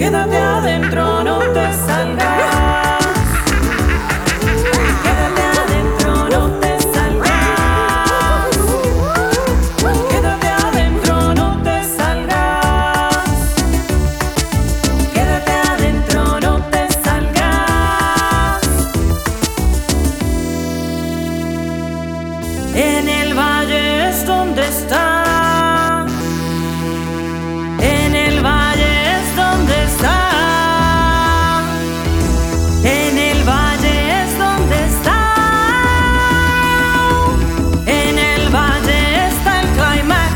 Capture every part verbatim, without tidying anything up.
Quédate adentro, no te salgas. Quédate adentro, no te salgas. Quédate adentro, no te salgas. Quédate adentro, no te salgas. En el valle es donde está. En el valle es donde está. En el valle es donde está. En el valle está el clímax.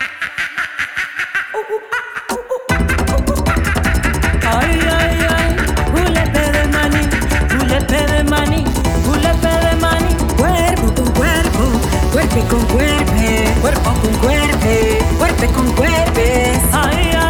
Ay, ay, ay, julepe de maní, julepe de maní, julepe de maní. Cuerpo con cuerpo, cuerpo con cuerpo, cuerpo con cuerpo, cuerpo con cuerpes. Ay,